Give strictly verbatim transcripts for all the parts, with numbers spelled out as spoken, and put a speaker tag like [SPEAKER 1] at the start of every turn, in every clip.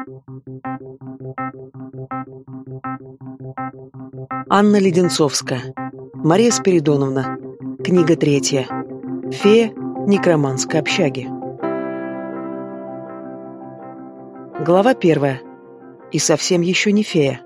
[SPEAKER 1] Анна Леденцовская. Мария Спиридоновна. Книга третья. Фея некроманской общаги. Глава первая. И совсем еще не фея.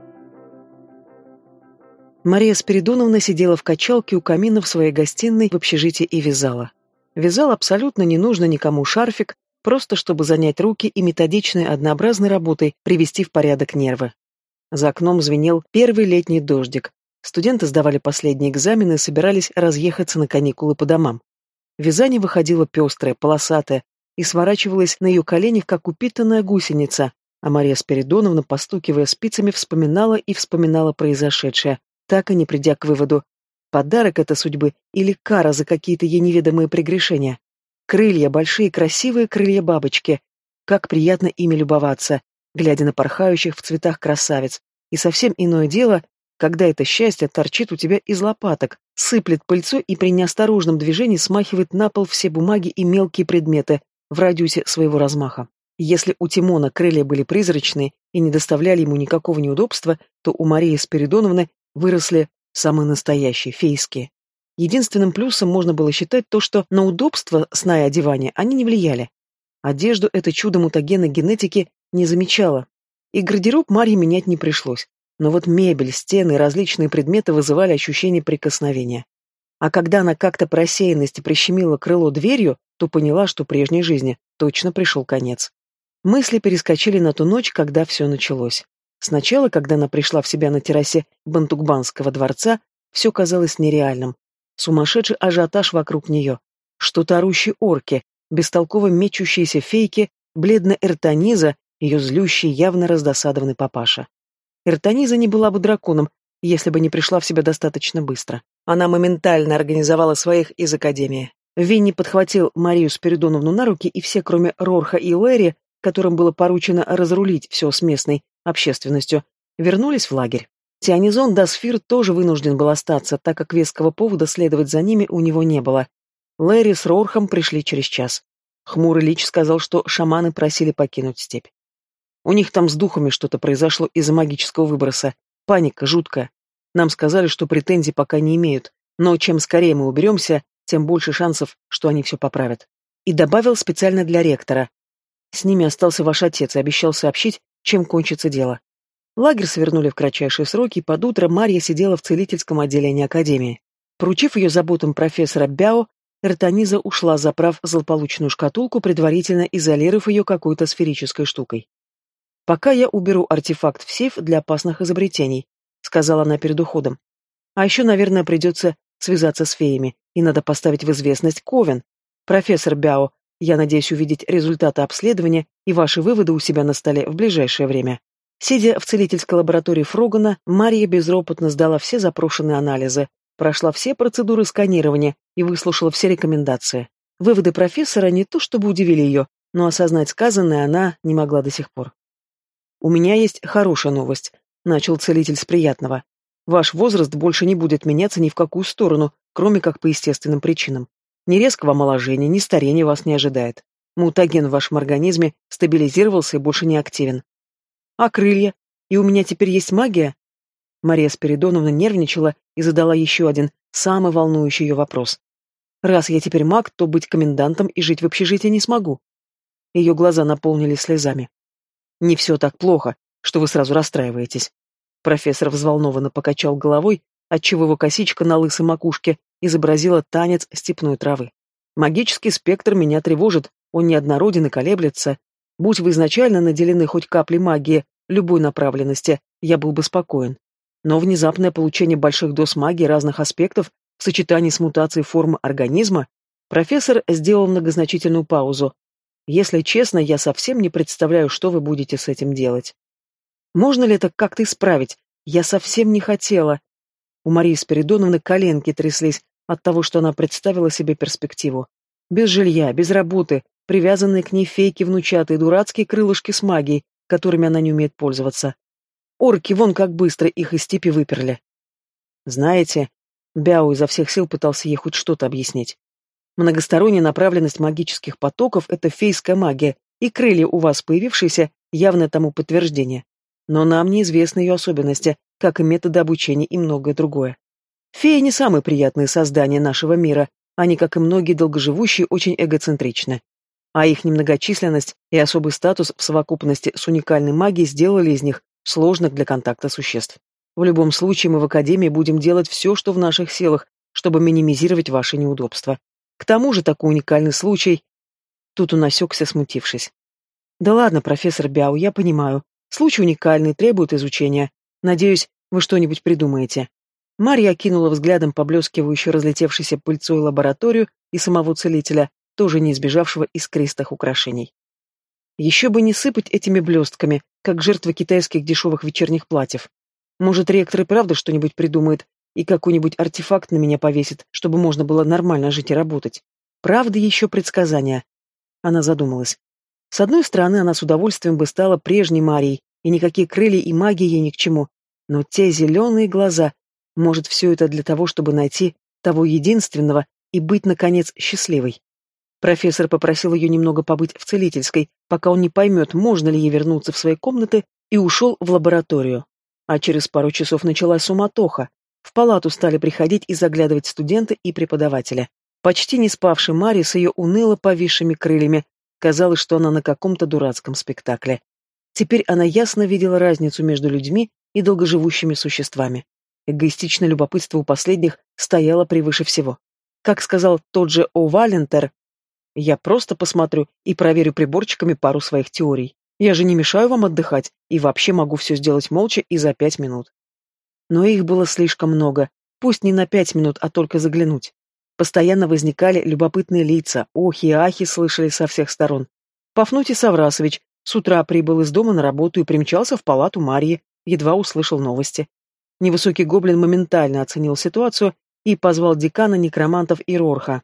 [SPEAKER 1] Мария Спиридоновна сидела в качалке у камина в своей гостиной в общежитии и вязала. Вязала абсолютно не нужно никому шарфик, просто чтобы занять руки и методичной однообразной работой привести в порядок нервы. За окном звенел первый летний дождик. Студенты сдавали последние экзамены и собирались разъехаться на каникулы по домам. Вязание выходило пестрое, полосатое и сворачивалось на ее коленях, как упитанная гусеница, а Мария Спиридоновна, постукивая спицами, вспоминала и вспоминала произошедшее, так и не придя к выводу, подарок это судьбы или кара за какие-то ей неведомые прегрешения. Крылья, большие красивые крылья бабочки. Как приятно ими любоваться, глядя на порхающих в цветах красавиц. И совсем иное дело, когда это счастье торчит у тебя из лопаток, сыплет пыльцой и при неосторожном движении смахивает на пол все бумаги и мелкие предметы в радиусе своего размаха. Если у Тимона крылья были призрачные и не доставляли ему никакого неудобства, то у Марии Спиридоновны выросли самые настоящие, фейские. Единственным плюсом можно было считать то, что на удобство сна и одевания они не влияли. Одежду это чудо мутагенной генетики не замечало, и гардероб Марье менять не пришлось. Но вот мебель, стены и различные предметы вызывали ощущение прикосновения. А когда она как-то по рассеянности прищемила крыло дверью, то поняла, что прежней жизни точно пришел конец. Мысли перескочили на ту ночь, когда все началось. Сначала, когда она пришла в себя на террасе Бантукбанского дворца, все казалось нереальным. Сумасшедший ажиотаж вокруг нее. Что-то орущие орки, бестолково мечущиеся фейки, бледная Эртониза, ее злющий, явно раздосадованный папаша. Эртониза не была бы драконом, если бы не пришла в себя достаточно быстро. Она моментально организовала своих из Академии. Винни подхватил Марию Спиридоновну на руки, и все, кроме Рорха и Лэри, которым было поручено разрулить все с местной общественностью, вернулись в лагерь. Тианизон Дасфир тоже вынужден был остаться, так как веского повода следовать за ними у него не было. Лэри с Рорхом пришли через час. Хмурый Лич сказал, что шаманы просили покинуть степь. У них там с духами что-то произошло из-за магического выброса. Паника жуткая. Нам сказали, что претензий пока не имеют, но чем скорее мы уберемся, тем больше шансов, что они все поправят. И добавил специально для ректора. С ними остался ваш отец и обещал сообщить, чем кончится дело. Лагерь свернули в кратчайшие сроки, и под утро Марья сидела в целительском отделении Академии. Поручив ее заботам профессора Бяо, Эртониза ушла, заправ злополучную шкатулку, предварительно изолировав ее какой-то сферической штукой. «Пока я уберу артефакт в сейф для опасных изобретений», — сказала она перед уходом. «А еще, наверное, придется связаться с феями, и надо поставить в известность Ковен. Профессор Бяо, я надеюсь увидеть результаты обследования и ваши выводы у себя на столе в ближайшее время». Сидя в целительской лаборатории Фрогана, Мария безропотно сдала все запрошенные анализы, прошла все процедуры сканирования и выслушала все рекомендации. Выводы профессора не то чтобы удивили ее, но осознать сказанное она не могла до сих пор. «У меня есть хорошая новость», — начал целитель с приятного. «Ваш возраст больше не будет меняться ни в какую сторону, кроме как по естественным причинам. Ни резкого омоложения, ни старения вас не ожидает. Мутаген в вашем организме стабилизировался и больше не активен. А крылья? И у меня теперь есть магия?» Мария Спиридоновна нервничала и задала еще один, самый волнующий ее вопрос. «Раз я теперь маг, то быть комендантом и жить в общежитии не смогу». Ее глаза наполнились слезами. «Не все так плохо, что вы сразу расстраиваетесь». Профессор взволнованно покачал головой, отчего его косичка на лысой макушке изобразила танец степной травы. «Магический спектр меня тревожит, он неоднороден и колеблется. Будь вы изначально наделены хоть каплей магии любой направленности, я был бы спокоен. Но внезапное получение больших доз магии разных аспектов в сочетании с мутацией формы организма...» Профессор сделал многозначительную паузу. «Если честно, я совсем не представляю, что вы будете с этим делать. Можно ли это как-то исправить? Я совсем не хотела». У Марии Спиридоновны коленки тряслись от того, что она представила себе перспективу. Без жилья, без работы, привязанные к ней фейки внучатые, дурацкие крылышки с магией, которыми она не умеет пользоваться. Орки вон как быстро их из степи выперли. Знаете, Бяо изо всех сил пытался ей хоть что-то объяснить. Многосторонняя направленность магических потоков — это фейская магия, и крылья у вас появившиеся явное тому подтверждение. Но нам неизвестны ее особенности, как и методы обучения и многое другое. Феи не самые приятные создания нашего мира, они, как и многие долгоживущие, очень эгоцентричны. А их немногочисленность и особый статус в совокупности с уникальной магией сделали из них сложных для контакта существ. В любом случае мы в Академии будем делать все, что в наших силах, чтобы минимизировать ваши неудобства. К тому же такой уникальный случай... Тут он осекся, смутившись. Да ладно, профессор Бяо, я понимаю. Случай уникальный, требует изучения. Надеюсь, вы что-нибудь придумаете. Марья окинула взглядом поблескивающую разлетевшейся пыльцой лабораторию и самого целителя, тоже не избежавшего искристых украшений. Еще бы не сыпать этими блестками, как жертвы китайских дешевых вечерних платьев. Может, ректор и правда что-нибудь придумает и какой-нибудь артефакт на меня повесит, чтобы можно было нормально жить и работать. Правда, еще предсказания. Она задумалась. С одной стороны, она с удовольствием бы стала прежней Марией, и никакие крылья и магии ей ни к чему. Но те зеленые глаза... Может, все это для того, чтобы найти того единственного и быть, наконец, счастливой. Профессор попросил ее немного побыть в целительской, пока он не поймет, можно ли ей вернуться в свои комнаты, и ушел в лабораторию. А через пару часов началась суматоха. В палату стали приходить и заглядывать студенты и преподаватели. Почти не спавшей Маре с ее уныло повисшими крыльями казалось, что она на каком-то дурацком спектакле. Теперь она ясно видела разницу между людьми и долгоживущими существами. Эгоистичное любопытство у последних стояло превыше всего. Как сказал тот же О. Валентер, «Я просто посмотрю и проверю приборчиками пару своих теорий. Я же не мешаю вам отдыхать и вообще могу все сделать молча и за пять минут». Но их было слишком много, пусть не на пять минут, а только заглянуть. Постоянно возникали любопытные лица, охи и ахи слышали со всех сторон. Пафнутий Саврасович с утра прибыл из дома на работу и примчался в палату Марьи, едва услышал новости. Невысокий гоблин моментально оценил ситуацию и позвал декана некромантов и Рорха.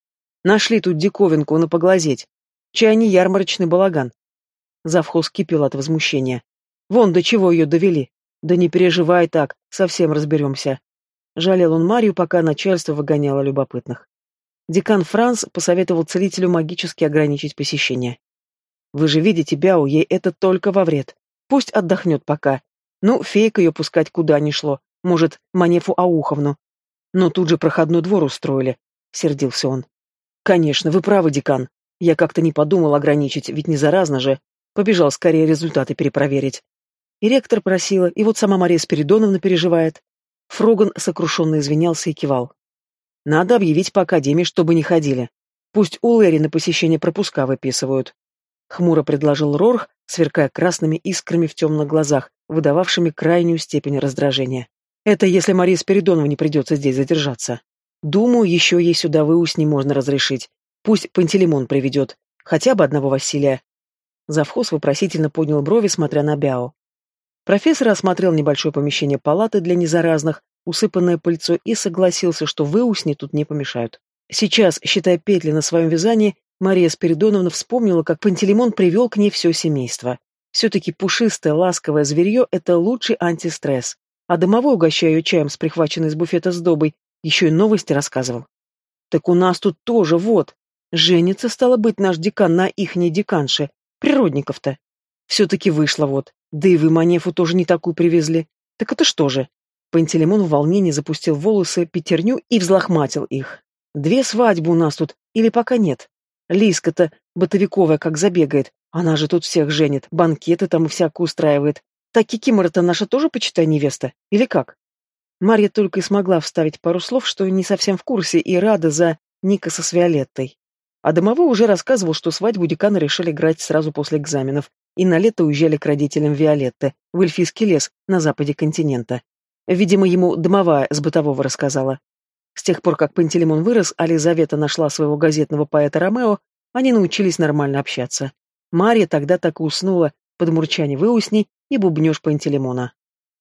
[SPEAKER 1] «Нашли тут диковинку, на поглазеть. Чай не ярмарочный балаган». Завхоз кипел от возмущения. «Вон до чего ее довели. Да не переживай так, совсем разберемся». Жалел он Марию, пока начальство выгоняло любопытных. Декан Франц посоветовал целителю магически ограничить посещение. «Вы же видите, Бяо, ей это только во вред. Пусть отдохнет пока. Ну, фейк ее пускать куда ни шло. Может, Манефу Ауховну. Но тут же проходной двор устроили», — сердился он. «Конечно, вы правы, декан. Я как-то не подумал ограничить, ведь не заразно же. Побежал скорее результаты перепроверить». И ректор просила, и вот сама Мария Спиридоновна переживает. Фроган сокрушенно извинялся и кивал. «Надо объявить по академии, чтобы не ходили. Пусть у Лэри на посещение пропуска выписывают». Хмуро предложил Рорх, сверкая красными искрами в темных глазах, выдававшими крайнюю степень раздражения. «Это если Марии Спиридоновне не придется здесь задержаться. Думаю, еще ей сюда выусни можно разрешить. Пусть Пантелеймон приведет. Хотя бы одного Василия». Завхоз вопросительно поднял брови, смотря на Бяо. Профессор осмотрел небольшое помещение палаты для незаразных, усыпанное пыльцой, и согласился, что выусни тут не помешают. Сейчас, считая петли на своем вязании, Мария Спиридоновна вспомнила, как Пантелеймон привел к ней все семейство. Все-таки пушистое, ласковое зверье — это лучший антистресс. А домовой, угощая ее чаем с прихваченной из буфета сдобой, еще и новости рассказывал. «Так у нас тут тоже вот. Женится, стало быть, наш декан на ихней деканше. Природников-то. Все-таки вышло вот. Да и вы Манефу тоже не такую привезли. Так это что же?» Пантелеймон в волнении запустил в волосы пятерню и взлохматил их. «Две свадьбы у нас тут, или пока нет? Лиска-то бытовиковая как забегает. Она же тут всех женит, банкеты там и всякую устраивает. Так Кикимора-то наша тоже, почитай, невеста? Или как?» Марья только и смогла вставить пару слов, что не совсем в курсе, и рада за Никаса с Виолеттой. А домовой уже рассказывал, что свадьбу декана решили играть сразу после экзаменов, и на лето уезжали к родителям Виолетты, в эльфийский лес на западе континента. Видимо, ему домовая с бытового рассказала. С тех пор, как Пантелеймон вырос, а Лизавета нашла своего газетного поэта Ромео, они научились нормально общаться. Марья тогда так и уснула под мурчание выусней и бубнёж Пантелеймона.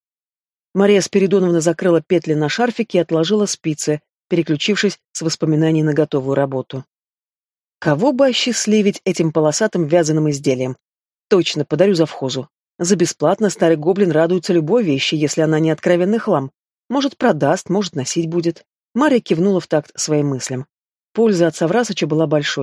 [SPEAKER 1] Мария Спиридоновна закрыла петли на шарфике и отложила спицы, переключившись с воспоминаний на готовую работу. Кого бы осчастливить этим полосатым вязаным изделием? Точно, подарю завхозу. За бесплатно старый гоблин радуется любой вещи, если она не откровенный хлам. Может, продаст, может, носить будет. Марья кивнула в такт своим мыслям. Польза от Саврасыча была большой.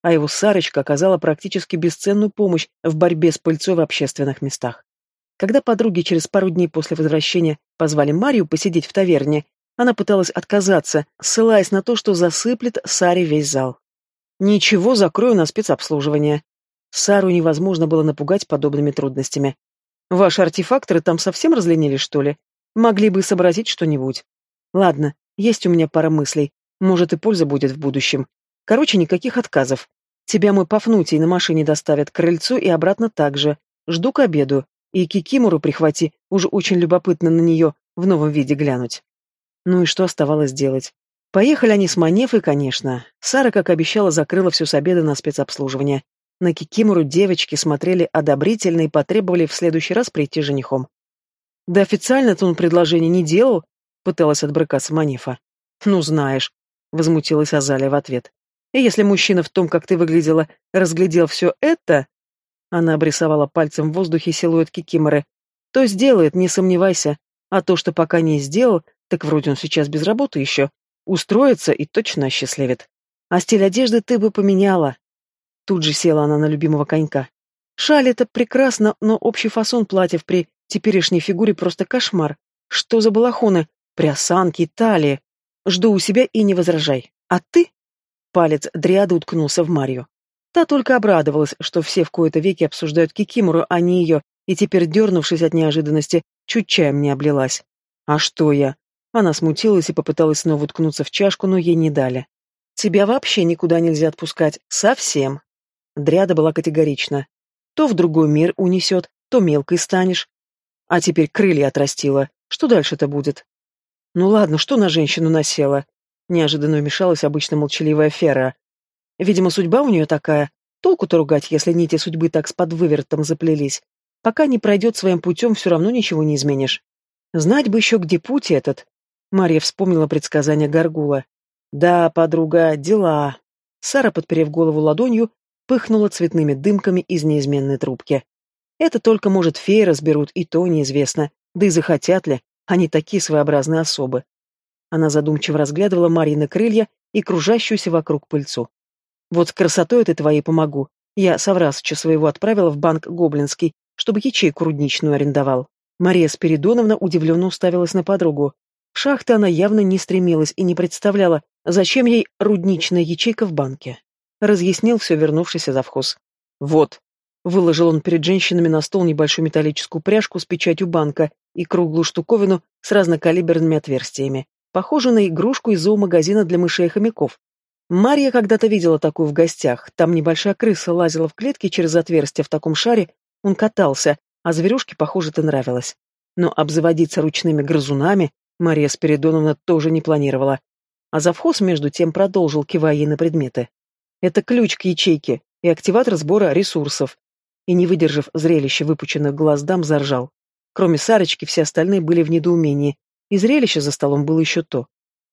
[SPEAKER 1] а его Сарочка оказала практически бесценную помощь в борьбе с пыльцой в общественных местах. Когда подруги через пару дней после возвращения позвали Марию посидеть в таверне, она пыталась отказаться, ссылаясь на то, что засыплет Саре весь зал. «Ничего, закрою на спецобслуживание». Сару невозможно было напугать подобными трудностями. «Ваши артефакторы там совсем разленились, что ли? Могли бы сообразить что-нибудь. Ладно, есть у меня пара мыслей. Может, и польза будет в будущем. Короче, никаких отказов. Тебя мой Пафнутий на машине доставят к крыльцу и обратно так же. Жду к обеду. И Кикимору прихвати, уже очень любопытно на нее в новом виде глянуть». Ну и что оставалось делать? Поехали они с Манефой, конечно. Сара, как обещала, закрыла все с обеда на спецобслуживание. На Кикимору девочки смотрели одобрительно и потребовали в следующий раз прийти с женихом. «Да официально-то он предложение не делал», — пыталась отбрыкаться Манефа. «Ну, знаешь», — возмутилась Азалия в ответ. «И если мужчина в том, как ты выглядела, разглядел все это...» Она обрисовала пальцем в воздухе силуэт Кикиморы. «То сделает, не сомневайся. А то, что пока не сделал, так вроде он сейчас без работы еще. Устроится и точно осчастливит. А стиль одежды ты бы поменяла». Тут же села она на любимого конька. «Шаль — это прекрасно, но общий фасон платьев при теперешней фигуре просто кошмар. Что за балахоны? При осанке, талии. Жду у себя и не возражай. А ты?» Палец дриады уткнулся в Марью. Та только обрадовалась, что все в кои-то веки обсуждают Кикимору, а не ее, и теперь, дернувшись от неожиданности, чуть чаем не облилась. «А что я?» Она смутилась и попыталась снова уткнуться в чашку, но ей не дали. «Тебя вообще никуда нельзя отпускать. Совсем». Дриада была категорична. «То в другой мир унесет, то мелкой станешь. А теперь крылья отрастила. Что дальше-то будет?» «Ну ладно, что на женщину насела?» Неожиданно вмешалась обычно молчаливая Фера. «Видимо, судьба у нее такая. Толку-то ругать, если нити судьбы так с подвывертом заплелись. Пока не пройдет своим путем, все равно ничего не изменишь. Знать бы еще, где путь этот». Марья вспомнила предсказание Гаргула. «Да, подруга, дела». Сара, подперев голову ладонью, пыхнула цветными дымками из неизменной трубки. «Это только, может, феи разберут, и то неизвестно. Да и захотят ли, они такие своеобразные особы». Она задумчиво разглядывала Марьины крылья и кружащуюся вокруг пыльцу. «Вот с красотой этой твоей помогу. Я Саврасыча своего отправила в банк Гоблинский, чтобы ячейку рудничную арендовал». Мария Спиридоновна удивленно уставилась на подругу. В шахты она явно не стремилась и не представляла, зачем ей рудничная ячейка в банке. Разъяснил все вернувшийся завхоз. «Вот», — выложил он перед женщинами на стол небольшую металлическую пряжку с печатью банка и круглую штуковину с разнокалиберными отверстиями, похожую на игрушку из зоомагазина для мышей и хомяков. Марья когда-то видела такую в гостях. Там небольшая крыса лазила в клетке через отверстие в таком шаре, он катался, а зверюшке, похоже, это нравилось. Но обзаводиться ручными грызунами Мария Спиридоновна тоже не планировала. А завхоз, между тем, продолжил, кивая ей на предметы. «Это ключ к ячейке и активатор сбора ресурсов». И, не выдержав зрелища выпученных глаз дам, заржал. Кроме Сарочки, все остальные были в недоумении, и зрелище за столом было еще то.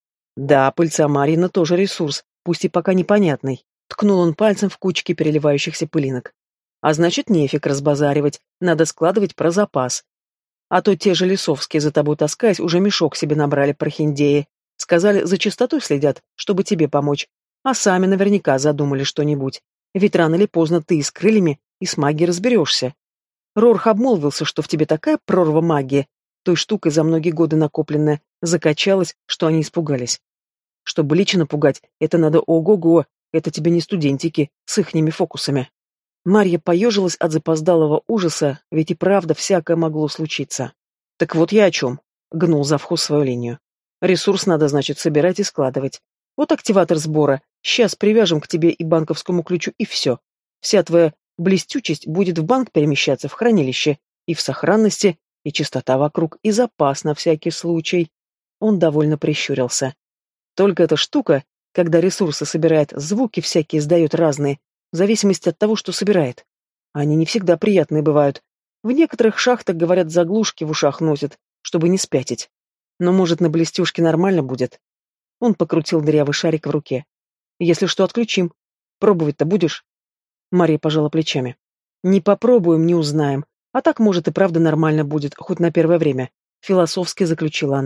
[SPEAKER 1] «Да, пыльца Марьина тоже ресурс, пусть и пока непонятный», — ткнул он пальцем в кучки переливающихся пылинок. «А значит, нефиг разбазаривать, надо складывать про запас. А то те же лесовские, за тобой таскаясь, уже мешок себе набрали прохиндеи. Сказали, за чистотой следят, чтобы тебе помочь. А сами наверняка задумали что-нибудь. Ведь рано или поздно ты и с крыльями, и с магией разберешься. Рорх обмолвился, что в тебе такая прорва магии, той штукой за многие годы накопленная, закачалась, что они испугались. Чтобы лично пугать, это надо ого-го, это тебе не студентики с ихними фокусами». Марья поежилась от запоздалого ужаса, ведь и правда всякое могло случиться. «Так вот я о чем», — гнул завхоз свою линию. «Ресурс надо, значит, собирать и складывать. Вот активатор сбора, сейчас привяжем к тебе и банковскому ключу, и все. Вся твоя блестючесть будет в банк перемещаться, в хранилище, и в сохранности, и чистота вокруг, и запас на всякий случай». Он довольно прищурился. «Только эта штука, когда ресурсы собирает, звуки всякие издает разные, в зависимости от того, что собирает. Они не всегда приятные бывают. В некоторых шахтах, говорят, заглушки в ушах носят, чтобы не спятить. Но, может, на блестюшке нормально будет?» Он покрутил дырявый шарик в руке. «Если что, отключим. Пробовать-то будешь?» Мария пожала плечами. «Не попробуем, не узнаем. А так, может, и правда нормально будет, хоть на первое время», — философски заключила она.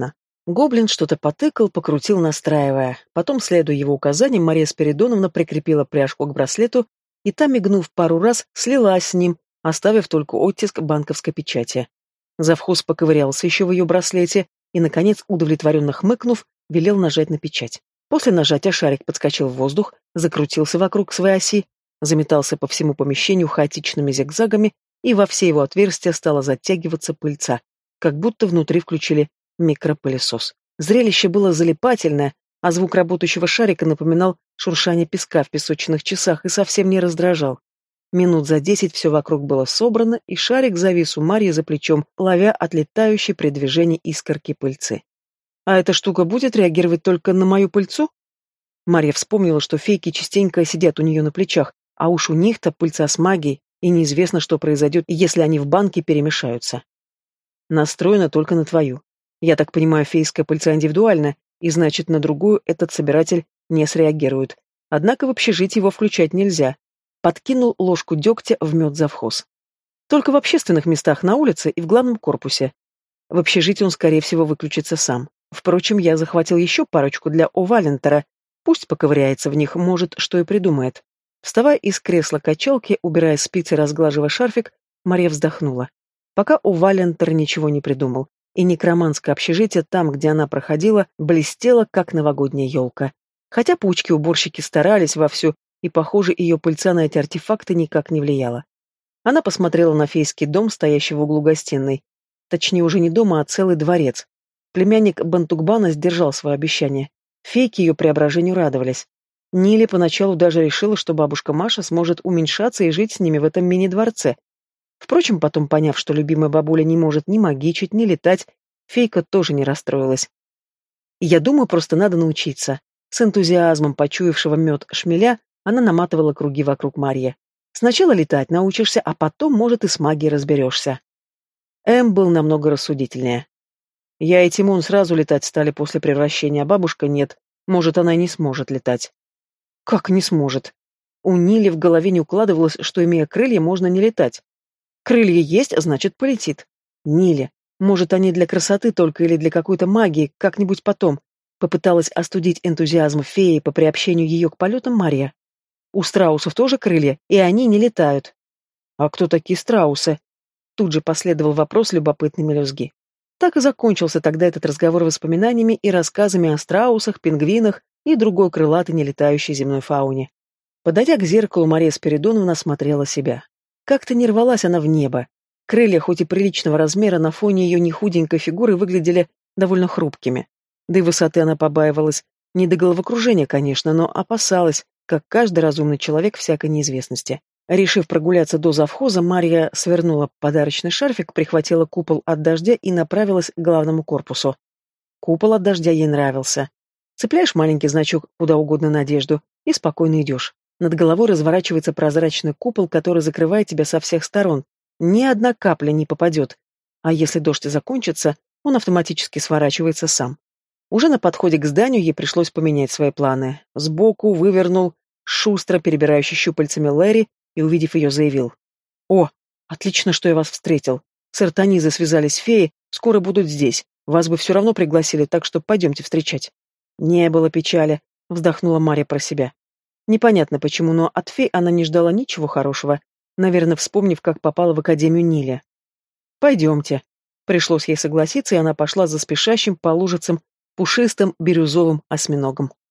[SPEAKER 1] Гоблин что-то потыкал, покрутил, настраивая. Потом, следуя его указаниям, Мария Спиридоновна прикрепила пряжку к браслету, и та, мигнув пару раз, слилась с ним, оставив только оттиск банковской печати. Завхоз поковырялся еще в ее браслете и, наконец, удовлетворенно хмыкнув, велел нажать на печать. После нажатия шарик подскочил в воздух, закрутился вокруг своей оси, заметался по всему помещению хаотичными зигзагами, и во все его отверстия стала затягиваться пыльца, как будто внутри включили микропылесос. Зрелище было залипательное, а звук работающего шарика напоминал шуршание песка в песочных часах и совсем не раздражал. Минут за десять все вокруг было собрано, и шарик завис у Марьи за плечом, ловя отлетающей при движении искорки пыльцы. «А эта штука будет реагировать только на мою пыльцу?» Марья вспомнила, что фейки частенько сидят у нее на плечах, а уж у них-то пыльца с магией, и неизвестно, что произойдет, если они в банке перемешаются. «Настроена только на твою. Я так понимаю, фейская пыльца индивидуальна, и значит, на другую этот собиратель не среагирует. Однако в общежитие его включать нельзя». Подкинул ложку дегтя в мед завхоз. «Только в общественных местах на улице и в главном корпусе. В общежитии он, скорее всего, выключится сам. Впрочем, я захватил еще парочку для Овалентера. Пусть поковыряется в них, может, что и придумает». Вставая из кресла качалки, убирая спицы и разглаживая шарфик, Мария вздохнула. Пока Овалентер ничего не придумал, и некроманское общежитие там, где она проходила, блестело, как новогодняя елка. Хотя паучки-уборщики старались вовсю, и, похоже, ее пыльца на эти артефакты никак не влияла. Она посмотрела на фейский дом, стоящий в углу гостиной. Точнее, уже не дом, а целый дворец. Племянник Бантукбана сдержал свое обещание. Фейки ее преображению радовались. Ниле поначалу даже решила, что бабушка Маша сможет уменьшаться и жить с ними в этом мини-дворце. Впрочем, потом, поняв, что любимая бабуля не может ни магичить, ни летать, фейка тоже не расстроилась. «Я думаю, просто надо научиться». С энтузиазмом почуявшего мед шмеля она наматывала круги вокруг Марьи. «Сначала летать научишься, а потом, может, и с магией разберешься». Эм был намного рассудительнее. «Я и Тимон сразу летать стали после превращения, а бабушка нет. Может, она и не сможет летать». «Как не сможет?» У Нили в голове не укладывалось, что, имея крылья, можно не летать. Крылья есть, значит, полетит. Ниле, может, они для красоты только или для какой-то магии, как-нибудь потом. Попыталась остудить энтузиазм феи по приобщению ее к полетам Марья. У страусов тоже крылья, и они не летают. А кто такие страусы? Тут же последовал вопрос любопытной мелюзги. Так и закончился тогда этот разговор воспоминаниями и рассказами о страусах, пингвинах и другой крылатой нелетающей земной фауне. Подойдя к зеркалу, Мария Спиридоновна осмотрела себя. Как-то не рвалась она в небо. Крылья, хоть и приличного размера, на фоне ее нехуденькой фигуры выглядели довольно хрупкими. Да и высоты она побаивалась. Не до головокружения, конечно, но опасалась, как каждый разумный человек, всякой неизвестности. Решив прогуляться до завхоза, Марья свернула подарочный шарфик, прихватила купол от дождя и направилась к главному корпусу. Купол от дождя ей нравился. Цепляешь маленький значок куда угодно на одежду и спокойно идешь. Над головой разворачивается прозрачный купол, который закрывает тебя со всех сторон. Ни одна капля не попадет. А если дождь закончится, он автоматически сворачивается сам. Уже на подходе к зданию ей пришлось поменять свои планы. Сбоку вывернул шустро перебирающий щупальцами Лэри и, увидев ее, заявил. «О, отлично, что я вас встретил. С Артанизой связались феи, скоро будут здесь. Вас бы все равно пригласили, так что пойдемте встречать». «Не было печали», — вздохнула Марья про себя. Непонятно почему, но от фей она не ждала ничего хорошего, наверное, вспомнив, как попала в Академию Ниля. «Пойдемте». Пришлось ей согласиться, и она пошла за спешащим по лужицам пушистым бирюзовым осьминогом.